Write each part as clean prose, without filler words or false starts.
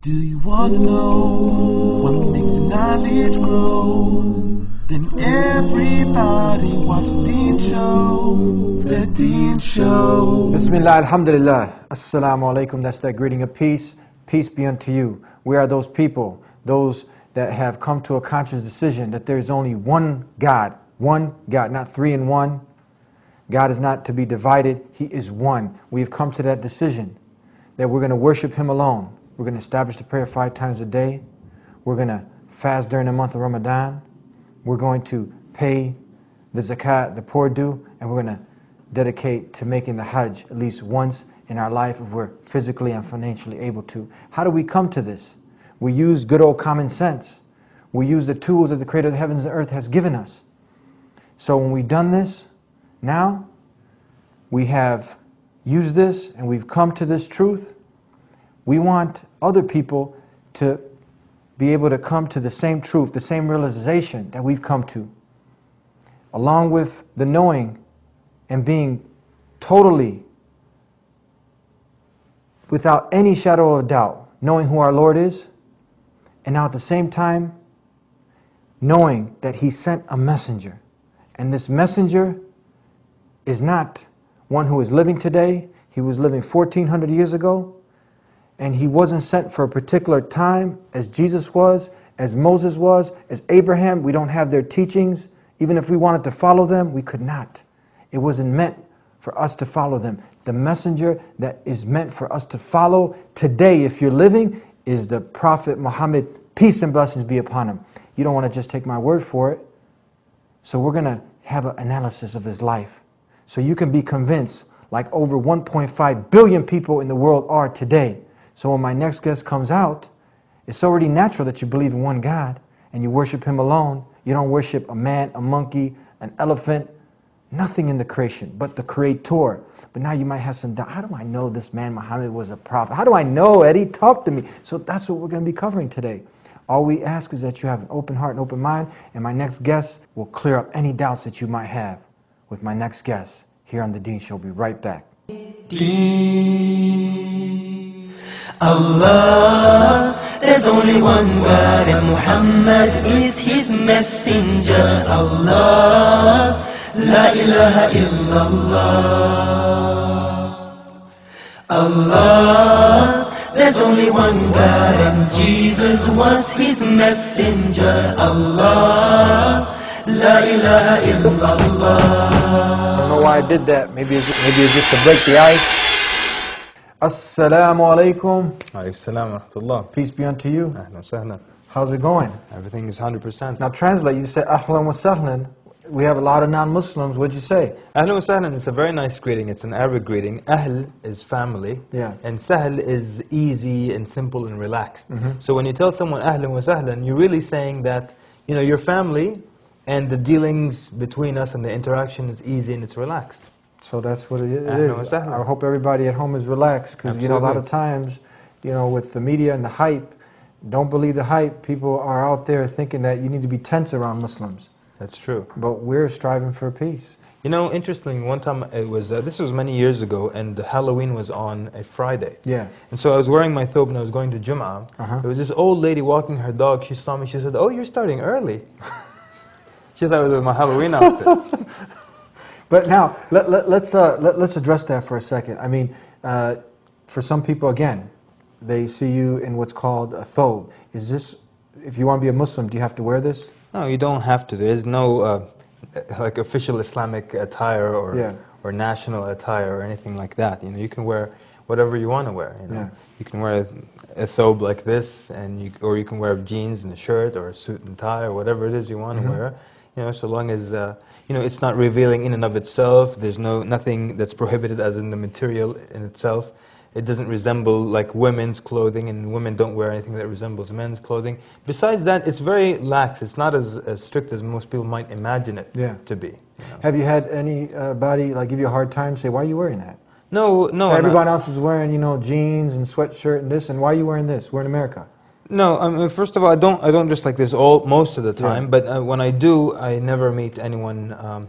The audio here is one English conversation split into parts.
Do you want to know what makes knowledge grow? Then everybody watch the Deen Show. The Deen Show. Bismillah, alhamdulillah. Assalamu alaikum. That's that greeting of peace. Peace be unto you. We are those people, those that have come to a conscious decision that there is only one God, not three in one. God is not to be divided. He is one. We have come to that decision that we're going to worship Him alone. We're going to establish the prayer 5 times a day. We're going to fast during the month of Ramadan. We're going to pay the zakat, the poor due, and we're going to dedicate to making the hajj at least once in our life if we're physically and financially able to. How do we come to this? We use good old common sense. We use the tools that the Creator of the heavens and earth has given us. So when we've done this, now we have used this and we've come to this truth. We want other people to be able to come to the same truth, the same realization that we've come to, along with the knowing and being totally, without any shadow of doubt, knowing who our Lord is, and now at the same time, knowing that He sent a messenger. And this messenger is not one who is living today. He was living 1400 years ago. And He wasn't sent for a particular time as Jesus was, as Moses was, as Abraham. We don't have their teachings. Even if we wanted to follow them, we could not. It wasn't meant for us to follow them. The messenger that is meant for us to follow today, if you're living, is the Prophet Muhammad, peace and blessings be upon him. You don't want to just take my word for it. So we're going to have an analysis of his life. So you can be convinced, like over 1.5 billion people in the world are today. So when my next guest comes out, it's already natural that you believe in one God and you worship Him alone. You don't worship a man, a monkey, an elephant, nothing in the creation but the Creator. But now you might have some doubt. How do I know this man Muhammad was a prophet? How do I know, Eddie? Talk to me. So that's what we're going to be covering today. All we ask is that you have an open heart and open mind, and my next guest will clear up any doubts that you might have with my next guest here on The Deen Show. We'll be right back. Allah, there's only one God and Muhammad is His messenger. Allah, La ilaha illallah. Allah, there's only one God and Jesus was His messenger. Allah, La ilaha illallah. I don't know why I did that. Maybe it's just to break the ice. Assalamu alaikum. Alaykum salam wa rahmatullah. Peace be unto you. Ahlan wa sahlan. How's it going? Everything is 100%. Now translate, you said ahlan wa sahlan. We have a lot of non-Muslims. What'd you say? Ahlan wa sahlan is a very nice greeting. It's an Arabic greeting. Ahl is family. Yeah. And sahl is easy and simple and relaxed. So when you tell someone ahlan wa sahlan, you're really saying that, you know, your family and the dealings between us and the interaction is easy and it's relaxed. So that's what it is. I hope everybody at home is relaxed, because you know, a lot of times, you know, with the media and the hype, don't believe the hype. People are out there thinking that you need to be tense around Muslims. That's true. But we're striving for peace. You know, interestingly, one time it was, this was many years ago, and Halloween was on a Friday. Yeah. And so I was wearing my thobe and I was going to Jum'ah. There was this old lady walking her dog. She saw me. She said, "Oh, you're starting early." She thought it was my Halloween outfit. But now, let's address that for a second. I mean, for some people, again, they see you in what's called a thobe. Is this, if you want to be a Muslim, do you have to wear this? No, you don't have to. There's no like official Islamic attire or national attire or anything like that. You know, you can wear whatever you want to wear. You know, Yeah. You can wear a thobe like this, or you can wear jeans and a shirt or a suit and tie or whatever it is you want to wear. You know, so long as you know, it's not revealing in and of itself. There's nothing that's prohibited as in the material in itself. It doesn't resemble like women's clothing, and women don't wear anything that resembles men's clothing. Besides that, it's very lax. It's not as strict as most people might imagine it to be. You know? Have you had anybody like give you a hard time, say, "Why are you wearing that?" No. Everyone else is wearing, you know, jeans and sweatshirt and this, and why are you wearing this? We're in America. No, first of all, I don't dress like this most of the time. But when I do, I never meet anyone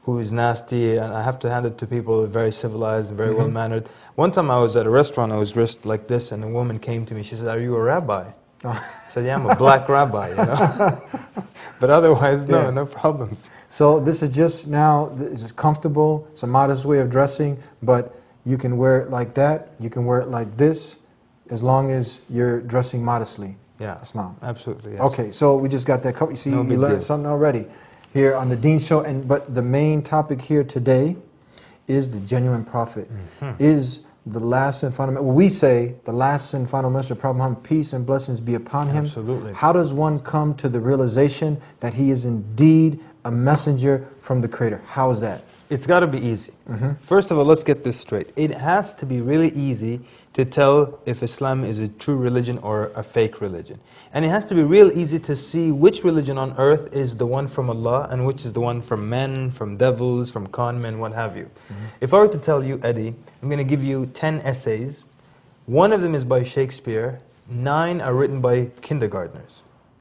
who is nasty, and I have to hand it to people very civilized and very well-mannered. One time I was at a restaurant, I was dressed like this, and a woman came to me, she said, "Are you a rabbi?" I said, "Yeah, I'm a black rabbi, you know." But otherwise, no, Yeah. no problems. So this is just now, this is comfortable, it's a modest way of dressing, but you can wear it like that, you can wear it like this, as long as you're dressing modestly. Yeah, Islam. absolutely. Yes. Okay, so we just got that covered. You see, No you big learned deal. something already here on the Deen Show. But the main topic here today is the genuine prophet. Is the last and final, we say the last and final message of Prophet Muhammad, peace and blessings be upon him. Absolutely. How does one come to the realization that he is indeed a messenger from the Creator? How is that? It's got to be easy. First of all, let's get this straight. It has to be really easy to tell if Islam is a true religion or a fake religion. And it has to be real easy to see which religion on earth is the one from Allah and which is the one from men, from devils, from con men, what have you. If I were to tell you, Eddie, I'm going to give you 10 essays. One of them is by Shakespeare. 9 are written by kindergartners.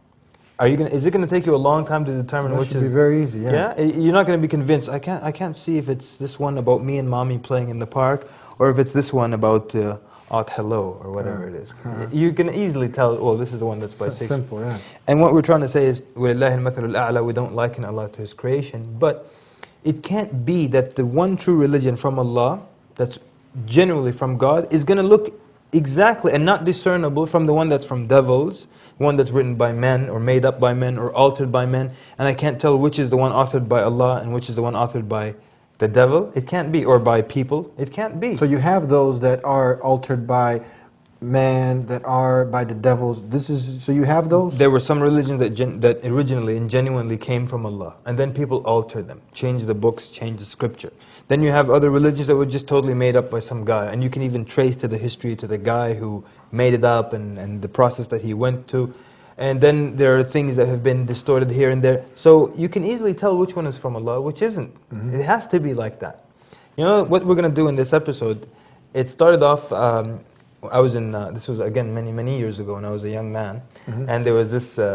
Is it going to take you a long time to determine That which should is... be very easy, yeah. You're not going to be convinced. I can't see if it's this one about me and mommy playing in the park, or if it's this one about Aunt Hello, or whatever it is. You can easily tell, oh, this is the one that's by Shakespeare. Simple, yeah. And what we're trying to say is, وَلِلَّهِ الْمَثَلُ الْأَعْلَى, we don't liken Allah to His creation, but it can't be that the one true religion from Allah, that's genuinely from God, is going to look exactly and not discernible from the one that's from devils, one that's written by men or made up by men or altered by men, and I can't tell which is the one authored by Allah and which is the one authored by the devil. It can't be, or by people. It can't be. So you have those that are altered by man, that are by the devils. So you have those? There were some religions that originally and genuinely came from Allah, and then people altered them, changed the books, changed the scripture. Then you have other religions that were just totally made up by some guy, and you can even trace to the history to the guy who made it up and the process that he went to. And then there are things that have been distorted here and there. So you can easily tell which one is from Allah, which isn't. It has to be like that. You know what we're going to do in this episode? It started off, I was in, this was again many years ago when I was a young man. And there was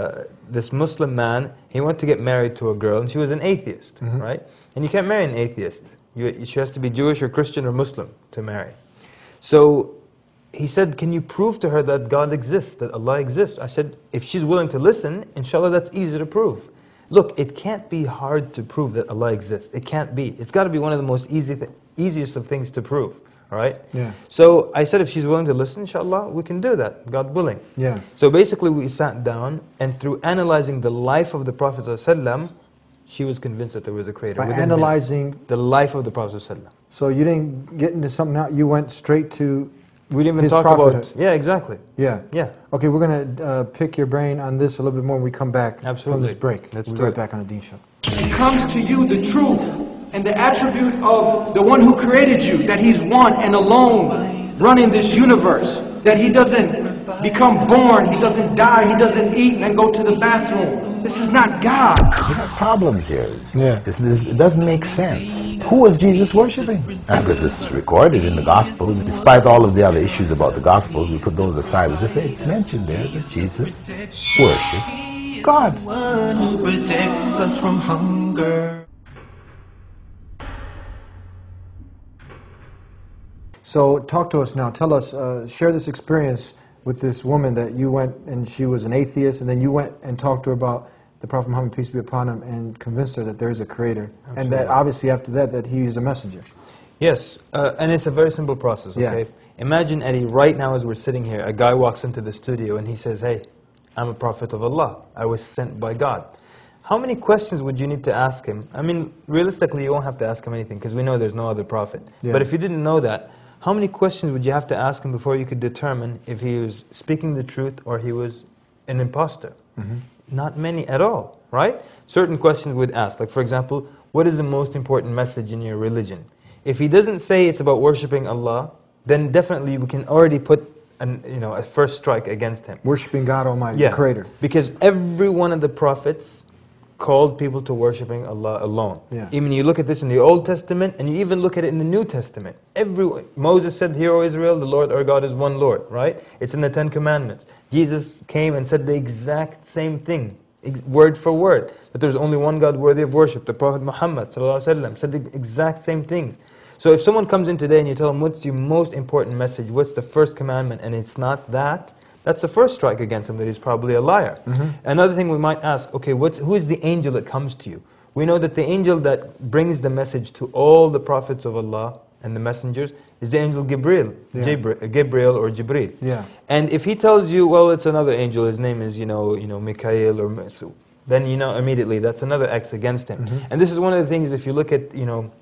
this Muslim man, he wanted to get married to a girl, and she was an atheist, right? And you can't marry an atheist. She has to be Jewish or Christian or Muslim to marry. So he said, can you prove to her that God exists, that Allah exists? I said, if she's willing to listen, inshallah that's easy to prove. Look, it can't be hard to prove that Allah exists. It can't be. It's got to be one of the most easiest of things to prove. All right? Yeah. So I said, if she's willing to listen, inshallah, we can do that, God willing. Yeah. So basically we sat down, and through analyzing the life of the Prophet ﷺ, she was convinced that there was a creator. By Within analyzing... the life of the Prophet ﷺ. So you didn't get into something now, you went straight to We didn't even his talk prophethood. about... Yeah, exactly. Yeah. Yeah. Okay, we're going to pick your brain on this a little bit more when we come back from Absolutely. this break. Let's we'll do be right it. back on the Deen Show. Comes to you the truth and the attribute of the one who created you, that he's one and alone running this universe, that he doesn't become born, he doesn't die, he doesn't eat and then go to the bathroom. This is not God. We have problems here. Yeah. It doesn't make sense. Who was Jesus worshiping? Because it's recorded in the Gospel. Despite all of the other issues about the Gospel, we put those aside. We just say it's mentioned there that Jesus worshiped God. One who protects us from hunger. So talk to us now. Tell us, share this experience with this woman that you went, and she was an atheist, and then you went and talked to her about the Prophet Muhammad, peace be upon him, and convinced her that there is a creator. And that obviously after that he is a messenger. Yes, and it's a very simple process, Yeah. okay? Imagine, Eddie, right now as we're sitting here, a guy walks into the studio and he says, hey, I'm a prophet of Allah. I was sent by God. How many questions would you need to ask him? I mean, realistically, you won't have to ask him anything because we know there's no other prophet. Yeah. But if you didn't know that, how many questions would you have to ask him before you could determine if he was speaking the truth or he was an imposter? Not many at all, right? Certain questions we'd ask, like for example, what is the most important message in your religion? If he doesn't say it's about worshipping Allah, then definitely we can already put a first strike against him. Worshipping God Almighty, the Creator. Because every one of the prophets called people to worshipping Allah alone. Yeah. Even you look at this in the Old Testament, and you even look at it in the New Testament. Moses said, "Hear, O Israel, the Lord our God is one Lord," right? It's in the Ten Commandments. Jesus came and said the exact same thing word for word, that there's only one God worthy of worship. The Prophet Muhammad ﷺ said the exact same things. So if someone comes in today and you tell them, what's your most important message, what's the first commandment, and it's not that, that's the first strike against him, that he's probably a liar. Another thing we might ask, okay, who is the angel that comes to you? We know that the angel that brings the message to all the prophets of Allah and the messengers is the angel Gabriel, Gabriel or Jibreel. Yeah. And if he tells you, well, it's another angel, his name is, Mikael, or so, then you know immediately that's another X against him. And this is one of the things, if you look at,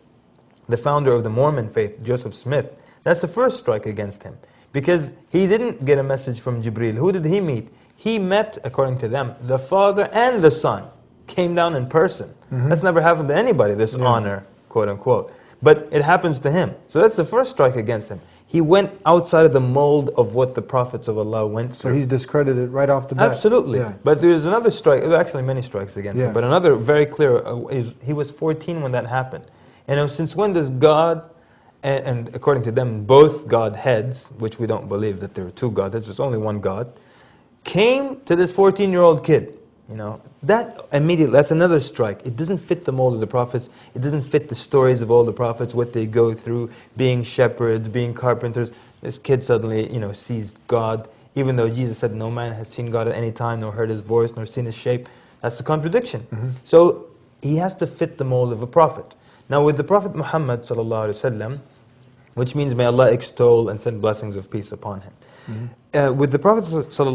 the founder of the Mormon faith, Joseph Smith, that's the first strike against him. Because he didn't get a message from Jibreel. Who did he meet? He met, according to them, the Father and the Son came down in person. That's never happened to anybody, this honor, quote unquote. But it happens to him. So that's the first strike against him. He went outside of the mold of what the prophets of Allah went through. So he's discredited right off the bat. Absolutely. Yeah. But there's another strike, actually many strikes against him, but another very clear is he was 14 when that happened. And since when does God, and according to them, both Godheads, which we don't believe that there are two Godheads, there's only one God, came to this 14-year-old kid? That immediately, that's another strike. It doesn't fit the mold of the prophets. It doesn't fit the stories of all the prophets, what they go through, being shepherds, being carpenters. This kid suddenly, sees God, even though Jesus said, no man has seen God at any time, nor heard his voice, nor seen his shape. That's the contradiction. So he has to fit the mold of a prophet. Now with the Prophet Muhammad ﷺ, which means may Allah extol and send blessings of peace upon him. With the Prophet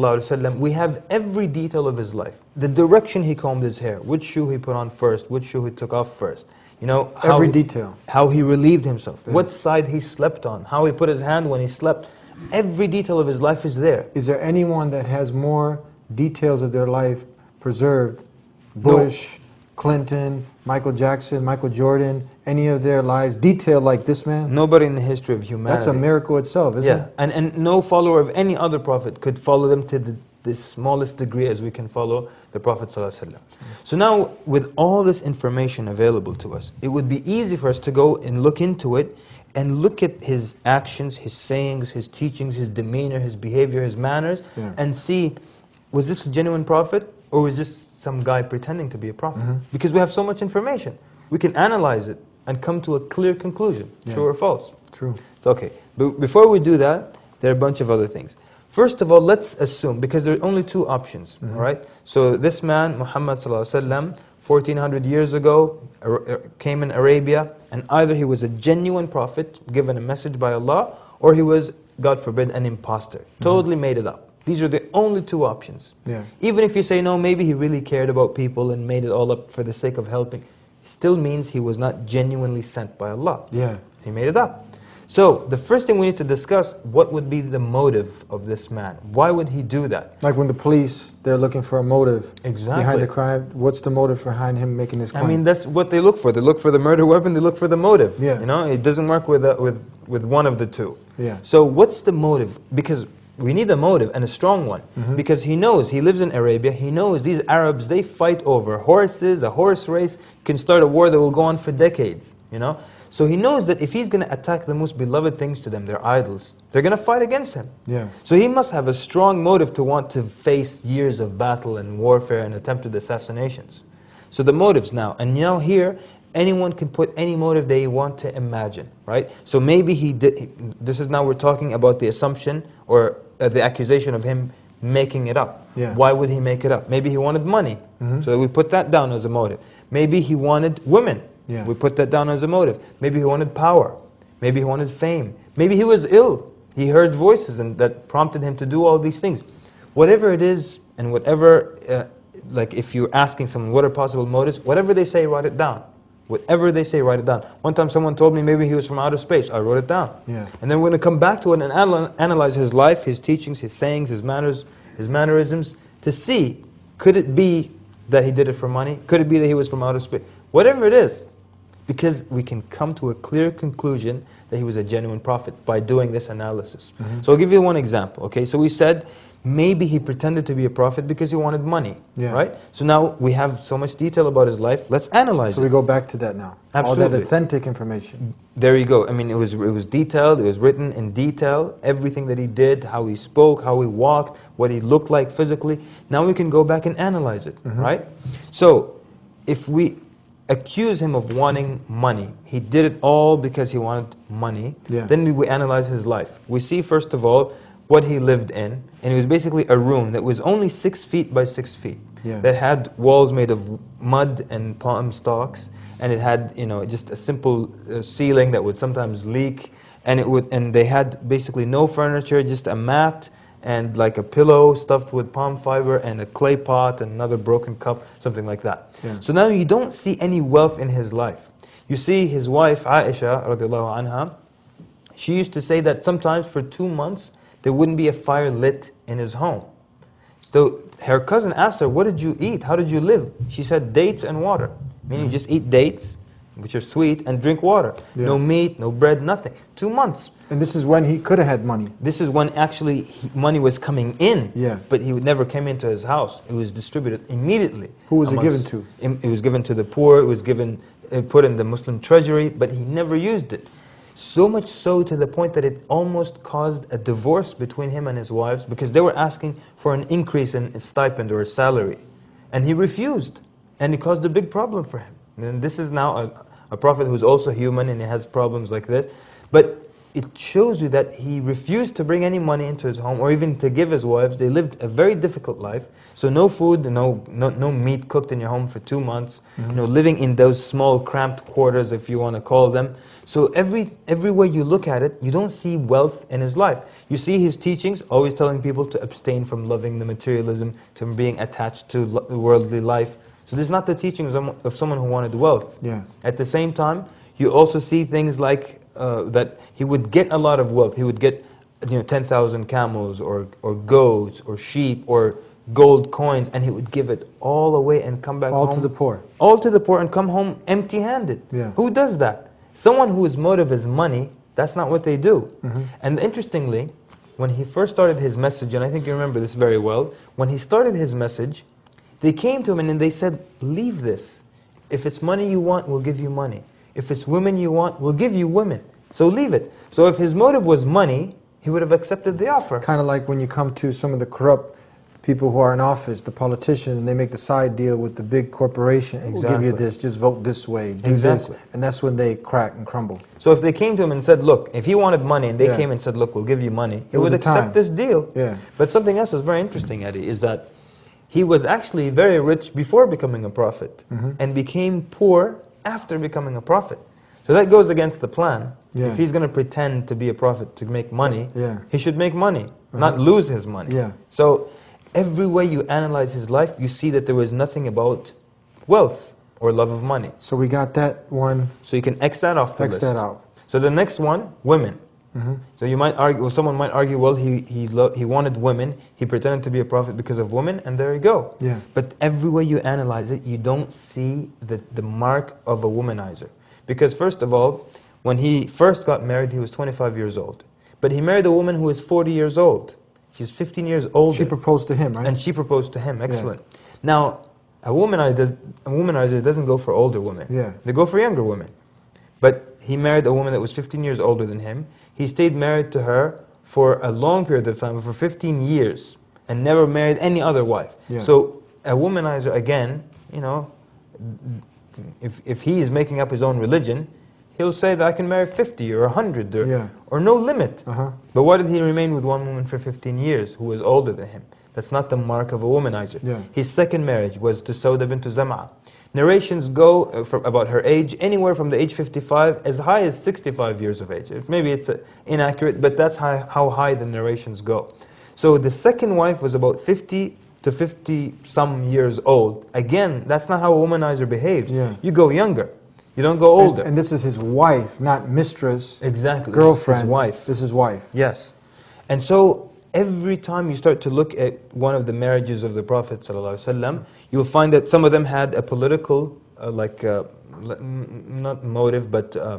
ﷺ, we have every detail of his life. The direction he combed his hair, which shoe he put on first, which shoe he took off first. Every detail. How he relieved himself, what side he slept on, how he put his hand when he slept. Every detail of his life is there. Is there anyone that has more details of their life preserved? Bush, Clinton, Michael Jackson, Michael Jordan, any of their lives detailed like this man? Nobody in the history of humanity. That's a miracle itself, isn't it? And no follower of any other prophet could follow them to the smallest degree as we can follow the Prophet ﷺ. So now, with all this information available to us, it would be easy for us to go and look into it and look at his actions, his sayings, his teachings, his demeanor, his behavior, his manners, and see, was this a genuine prophet, or was this some guy pretending to be a prophet? Because we have so much information. We can analyze it and come to a clear conclusion, true or false. True. Okay, but before we do that, there are a bunch of other things. First of all, let's assume, because there are only two options, all right? So this man, Muhammad ﷺ, 1400 years ago, came in Arabia, and either he was a genuine prophet, given a message by Allah, or he was, God forbid, an imposter, totally made it up. These are the only two options. Even if you say, no, maybe he really cared about people and made it all up for the sake of helping, still means he was not genuinely sent by Allah. He made it up. So, the first thing we need to discuss, what would be the motive of this man? Why would he do that? Like when the police, they're looking for a motive Exactly. behind the crime. What's the motive behind him making this claim? I mean, that's what they look for. They look for the murder weapon, they look for the motive. It doesn't work with one of the two. So, what's the motive? Because we need a motive, and a strong one. Because he knows, he lives in Arabia, he knows these Arabs, they fight over horses, a horse race can start a war that will go on for decades, So he knows that if he's going to attack the most beloved things to them, their idols, they're going to fight against him. So he must have a strong motive to want to face years of battle and warfare and attempted assassinations. So the motives now, and now here, anyone can put any motive they want to imagine, right? So maybe he did, this is now we're talking about the assumption or the accusation of him making it up. Why would he make it up? Maybe he wanted money, so we put that down as a motive. Maybe he wanted women. We put that down as a motive. Maybe he wanted power. Maybe he wanted fame. Maybe he was ill. He heard voices and that prompted him to do all these things. Whatever it is, and whatever, like if you're asking someone what are possible motives, whatever they say, write it down. Whatever they say, write it down. One time someone told me maybe he was from outer space. I wrote it down. And then we're going to come back to it and analyze his life, his teachings, his sayings, his manners, his mannerisms, to see, could it be that he did it for money? Could it be that he was from outer space? Whatever it is. Because we can come to a clear conclusion that he was a genuine prophet by doing this analysis. So I'll give you one example. Okay, so we said Maybe he pretended to be a prophet because he wanted money, Yeah. right? So now we have so much detail about his life. Let's analyze So it. we go back to that now. All Absolutely. that authentic information. There you go. I mean, it was detailed. It was written in detail. Everything that he did, how he spoke, how he walked, what he looked like physically. Now we can go back and analyze it, right? So, if we accuse him of wanting money, he did it all because he wanted money. Yeah. Then we analyze his life. We see first of all what he lived in, and it was basically a room that was only 6 feet by 6 feet. Yeah. That had walls made of mud and palm stalks, and it had, you know, just a simple ceiling that would sometimes leak, and they had basically no furniture, just a mat and like a pillow stuffed with palm fiber and a clay pot and another broken cup, something like that. Yeah. So now you don't see any wealth in his life. You see his wife Aisha radiallahu anha, she used to say that sometimes for 2 months there wouldn't be a fire lit in his home. So her cousin asked her, what did you eat? How did you live? She said, dates and water. Meaning you just eat dates, which are sweet, and drink water. Yeah. No meat, no bread, nothing. 2 months. And this is when he could have had money. This is when actually money was coming in, Yeah. but he would never came into his house. It was distributed immediately. Who was it amongst- given It was given to the poor, it was given, put in the Muslim treasury, but he never used it. So much so to the point that it almost caused a divorce between him and his wives because they were asking for an increase in his stipend or his salary. And he refused. And it caused a big problem for him. And this is now a prophet who's also human and he has problems like this. But it shows you that he refused to bring any money into his home or even to give his wives. They lived a very difficult life. So no food, no meat cooked in your home for 2 months. You know, living in those small cramped quarters, if you want to call them. So every way you look at it, you don't see wealth in his life. You see his teachings, always telling people to abstain from loving the materialism, to being attached to worldly life. So this is not the teachings of someone who wanted wealth. Yeah. At the same time, you also see things like that he would get a lot of wealth. He would get 10,000 camels or goats or sheep or gold coins, and he would give it all away and come back All home. to the poor. All to the poor and come home empty-handed. Yeah. Who does that? Someone whose motive is money, that's not what they do. Mm-hmm. And interestingly, when he first started his message, and I think you remember this very well, when he started his message, they came to him and they said, leave this. If it's money you want, we'll give you money. If it's women you want, we'll give you women. So leave it. So if his motive was money, he would have accepted the offer. Kind of like when you come to some of the corrupt people who are in office, the politicians, and they make the side deal with the big corporation. We'll give you Exactly. this, just vote this way, do Exactly. this. And that's when they crack and crumble. So if they came to him and said, look, if he wanted money and they Yeah. came and said, look, we'll give you money, he was would a accept time. this deal. Yeah. But something else is very interesting, Eddie, is that he was actually very rich before becoming a prophet and became poor after becoming a prophet. So that goes against the plan. Yeah. If he's going to pretend to be a prophet to make money, Yeah. he should make money, not lose his money. Yeah. So every way you analyze his life, you see that there was nothing about wealth or love of money. So we got that one. So you can X that off the X list. that out. So the next one, women. So you might argue, well, someone might argue, well, he wanted women, he pretended to be a prophet because of women, and there you go. Yeah. But every way you analyze it, you don't see the mark of a womanizer. Because first of all, when he first got married, he was 25 years old. But he married a woman who was 40 years old. She was 15 years older. She proposed to him, right? And she proposed to him. Excellent. Now, a womanizer doesn't go for older women. Yeah. They go for younger women. But he married a woman that was 15 years older than him. He stayed married to her for a long period of time, for 15 years, and never married any other wife. Yeah. So a womanizer, again, you know, if he is making up his own religion, he'll say that I can marry 50 or 100 or no limit. Uh-huh. But why did he remain with one woman for 15 years who was older than him? That's not the mark of a womanizer. Yeah. His second marriage was to Sauda bint Zam'a. Narrations go about her age anywhere from the age 55 as high as 65 years of age. Maybe it's inaccurate, but that's how high the narrations go. So the second wife was about 50 to 50 some years old. Again, that's not how a womanizer behaves. Yeah. You go younger. You don't go older. And this is his wife, not mistress, Exactly. girlfriend. His wife. This is his wife. Yes. And so every time you start to look at one of the marriages of the Prophet ﷺ, you'll find that some of them had a political, not motive, but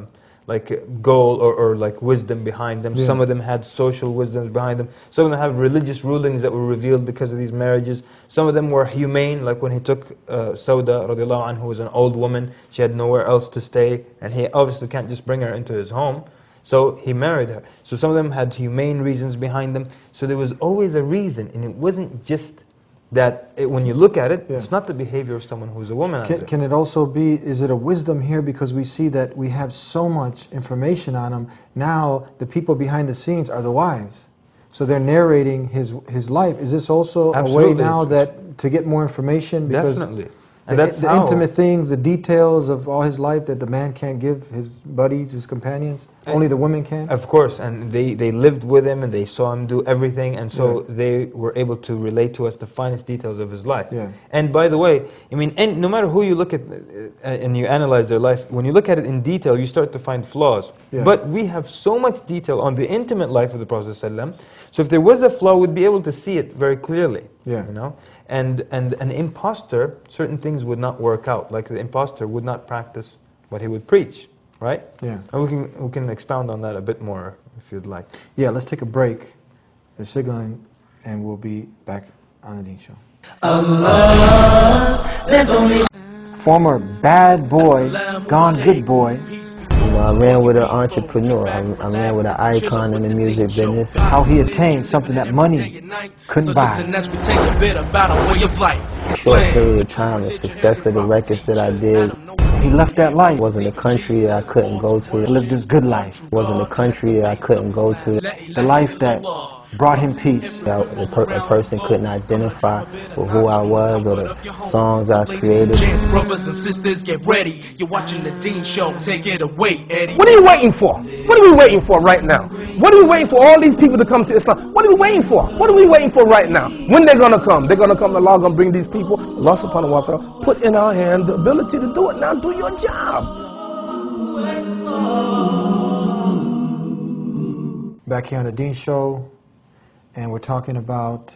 like goal or like wisdom behind them. Yeah. Some of them had social wisdoms behind them. Some of them have religious rulings that were revealed because of these marriages. Some of them were humane, like when he took Sauda radiallahu anha, who was an old woman. She had nowhere else to stay, and he obviously can't just bring her into his home. So he married her. So some of them had humane reasons behind them. So there was always a reason, and it wasn't just that when you look at it, Yeah. it's not the behavior of someone who's a womanizer. Can it also be, is it a wisdom here because we see that we have so much information on him, now the people behind the scenes are the wives. So they're narrating his life. Is this also Absolutely. a way now that to get more information? Because Definitely. the, And that's the how, intimate things, the details of all his life that the man can't give his buddies, his companions, only the women can? Of course, and they lived with him and they saw him do everything, and so they were able to relate to us the finest details of his life. Yeah. And by the way, I mean, no matter who you look at and you analyze their life, when you look at it in detail, you start to find flaws. Yeah. But we have so much detail on the intimate life of the Prophet ﷺ, so if there was a flaw, we'd be able to see it very clearly. Yeah. You know, and an imposter, certain things would not work out. Like the imposter would not practice what he would preach. Right? Yeah. And we can expound on that a bit more if you'd like. Yeah, let's take a break. They're signaling, and we'll be back on the Deen Show. Allah, there's only Former bad boy, gone good boy. You know, I ran with an entrepreneur. I ran with an icon in the music business. How he attained something that money couldn't buy. Short period of time, the success of the records that I did He left that life, wasn't a country that I couldn't go to. lived this good life, Wasn't a country that I couldn't go to. the life that brought him peace. A person couldn't identify with who I was or the songs I created. Brothers and sisters, get ready. You're watching the Deen Show. Take it away, Eddie. What are you waiting for? What are we waiting for right now? What are we waiting for all these people to come to Islam? What are we waiting for? What are we waiting for right now? When they're going to come? They're going to come. Allah going to bring these people. Allah subhanahu wa ta'ala put in our hand the ability to do it. Now do your job. Back here on the Deen Show, and we're talking about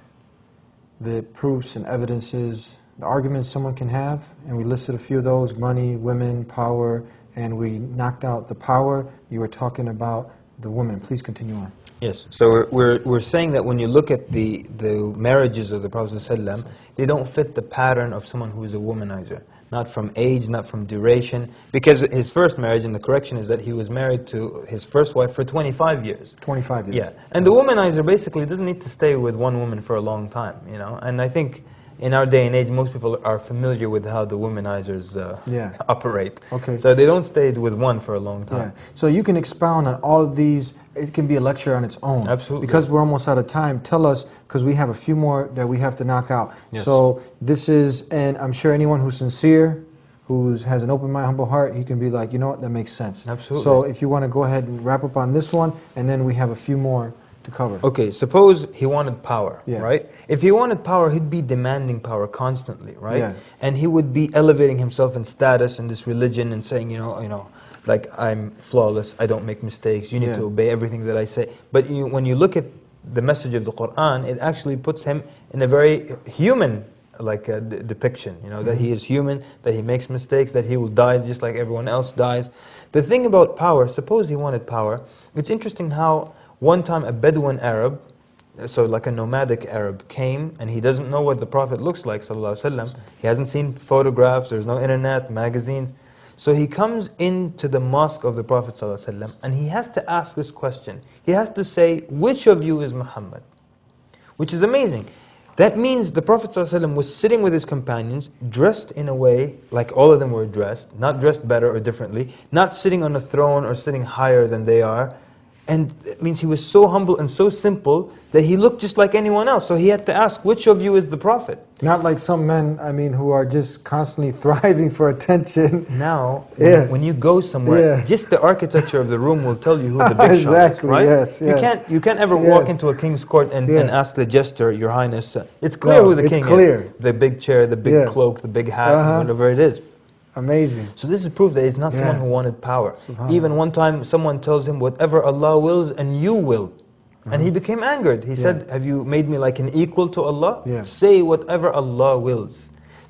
the proofs and evidences, the arguments someone can have, and we listed a few of those: money, women, power, and we knocked out the power. You were talking about the woman. Please continue on. Yes. So we're saying that when you look at the marriages of the Prophet ﷺ, they don't fit the pattern of someone who is a womanizer. Not from age, not from duration. Because his first marriage, and the correction is that he was married to his first wife for 25 years. 25 years. Yeah. And the womanizer basically doesn't need to stay with one woman for a long time, you know. And I think in our day and age, most people are familiar with how the womanizers operate. Okay. So they don't stay with one for a long time. Yeah. So you can expound on all of these. It can be a lecture on its own. Absolutely. Because we're almost out of time, tell us, because we have a few more that we have to knock out. Yes. So this is, and I'm sure anyone who's sincere, who has an open mind, humble heart, he can be like, you know what, that makes sense. Absolutely. So if you want to go ahead and wrap up on this one, and then we have a few more to cover. Okay, suppose he wanted power, Yeah. right? If he wanted power, he'd be demanding power constantly, right? Yeah. And he would be elevating himself in status in this religion and saying, you know, like, I'm flawless, I don't make mistakes, you need Yeah. to obey everything that I say. But when you look at the message of the Quran, it actually puts him in a very human depiction, you know, that he is human, that he makes mistakes, that he will die just like everyone else dies. The thing about power, suppose he wanted power, it's interesting how one time a Bedouin Arab, so like a nomadic Arab, came and he doesn't know what the Prophet looks like, sallallahu alaihi wasallam. He hasn't seen photographs, there's no internet, magazines. So he comes into the mosque of the Prophet ﷺ and he has to ask this question. He has to say, which of you is Muhammad? Which is amazing. That means the Prophet ﷺ was sitting with his companions, dressed in a way like all of them were dressed, not dressed better or differently, not sitting on a throne or sitting higher than they are. And it means he was so humble and so simple that he looked just like anyone else. So he had to ask, which of you is the Prophet? Not like some men, I mean, who are just constantly thriving for attention. Now, Yeah. when you go somewhere, Yeah. just the architecture of the room will tell you who the big shot is, Exactly, right? yes, yes. You can't ever Yeah. walk into a king's court and Yeah. ask the jester, Your Highness, it's clear No, who the it's king clear. is. The big chair, the big Yeah. cloak, the big hat, Uh-huh. whatever it is. Amazing. So this is proof that he's not someone Yeah. who wanted power. Subhanallah. Even one time someone tells him, whatever Allah wills and you will. And he became angered. He said, have you made me like an equal to Allah? Yeah. Say whatever Allah wills.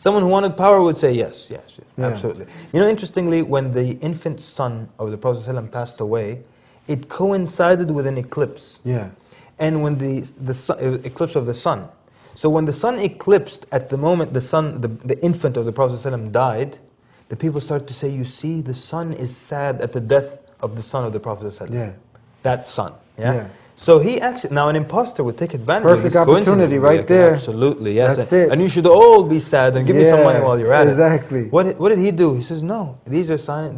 Someone who wanted power would say yes, yes, Yeah. absolutely. You know, interestingly, when the infant son of the Prophet ﷺ passed away, it coincided with an eclipse. Yeah. And when the eclipse of the sun. So when the sun eclipsed, at the moment the infant of the Prophet ﷺ died, the people started to say, you see, the sun is sad at the death of the son of the Prophet ﷺ. Yeah. That son. Yeah? Yeah. So he actually, now an imposter would take advantage of Perfect this coincidence. opportunity and be right like, there. Absolutely, yes. That's and, it. and you should all be sad and give me some money while you're at exactly. it. What did he do? He says, no, these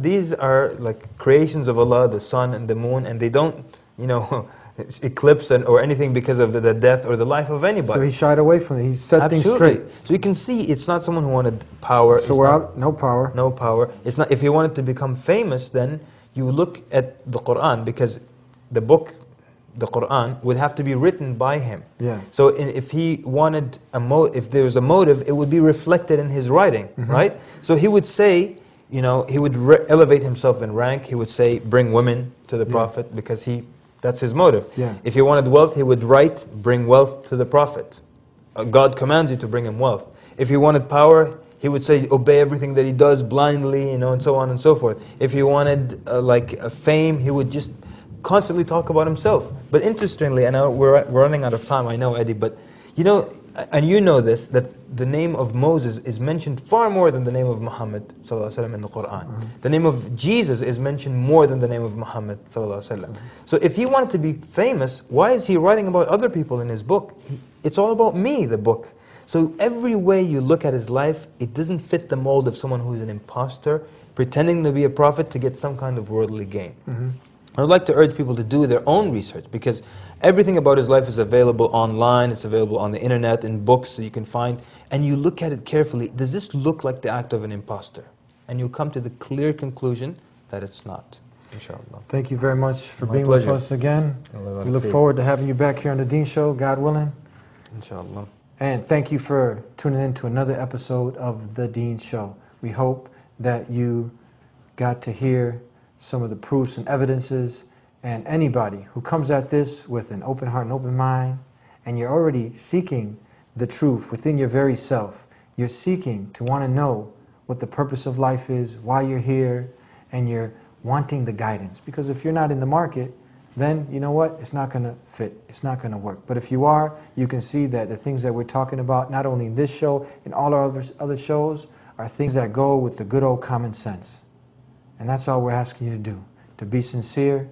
are like creations of Allah, the sun and the moon, and they don't, you know, eclipse or anything because of the death or the life of anybody. So he shied away from it. He set things straight. So you can see it's not someone who wanted power. So we're out, no power. No power. It's not. If he wanted to become famous, then you look at the Quran, because the book, the Quran, would have to be written by him. Yeah. So if he wanted if there was a motive, it would be reflected in his writing, right? So he would say, you know, he would elevate himself in rank. He would say, bring women to the Prophet, because that's his motive. Yeah. If he wanted wealth, he would write, bring wealth to the Prophet. God commands you to bring him wealth. If he wanted power, he would say, obey everything that he does blindly, you know, and so on and so forth. If he wanted fame, he would just constantly talk about himself. But interestingly, and we're running out of time, I know, Eddie, but you know, and you know this, that the name of Moses is mentioned far more than the name of Muhammad ﷺ in the Quran. The name of Jesus is mentioned more than the name of Muhammad ﷺ. So if he wanted to be famous, why is he writing about other people in his book? It's all about me, the book. So every way you look at his life, it doesn't fit the mold of someone who's an imposter, pretending to be a prophet to get some kind of worldly gain. I would like to urge people to do their own research, because everything about his life is available online, it's available on the internet, in books that you can find, and you look at it carefully. Does this look like the act of an imposter? And you'll come to the clear conclusion that it's not, inshallah. Thank you very much for My being pleasure. with us again. Allah We look Akbar. forward to having you back here on the Dean Show, God willing. Inshallah. And thank you for tuning in to another episode of The Dean Show. We hope that you got to hear some of the proofs and evidences, and anybody who comes at this with an open heart and open mind, and you're already seeking the truth within your very self, you're seeking to want to know what the purpose of life is, why you're here, and you're wanting the guidance. Because if you're not in the market, then you know what? It's not going to fit. It's not going to work. But if you are, you can see that the things that we're talking about, not only in this show, in all our other shows, are things that go with the good old common sense. And that's all we're asking you to do. To be sincere,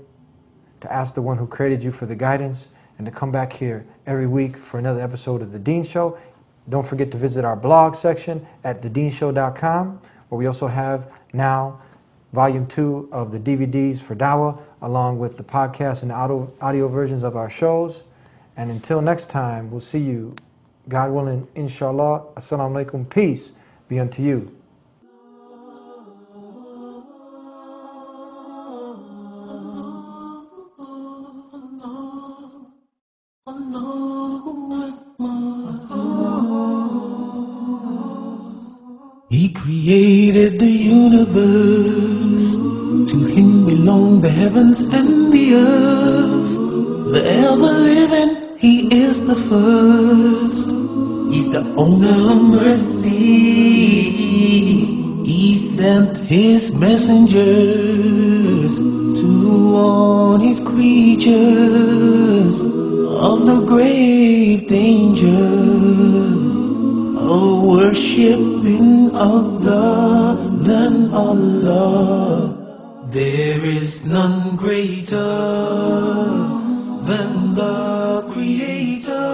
to ask the one who created you for the guidance, and to come back here every week for another episode of The Dean Show. Don't forget to visit our blog section at thedeanshow.com, where we also have now Volume 2 of the DVDs for Dawah, along with the podcast and audio versions of our shows. And until next time, we'll see you, God willing, inshallah. Assalamu alaikum. Peace be unto you. He created the universe. To him belong the heavens and the earth. The ever-living, he is the first. He's the owner of mercy. He sent his messengers to warn his creatures of the grave dangers of worshiping other than Allah. There is none greater than the Creator.